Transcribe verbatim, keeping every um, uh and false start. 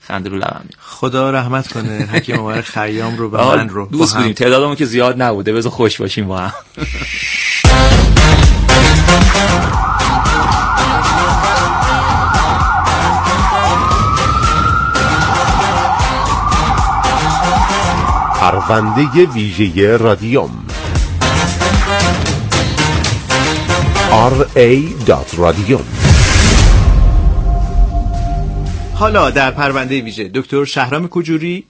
خنده رو لبم. خدا رحمت کنه حکیم عمر خیام رو و من رو. دوست بودیم، تعدادمون که زیاد نبوده، بذار خوش باشیم با هم. پرونده ویژه رادیوم آر ای دات رادیوم. حالا در پرونده ویژه دکتر شهرام کجوری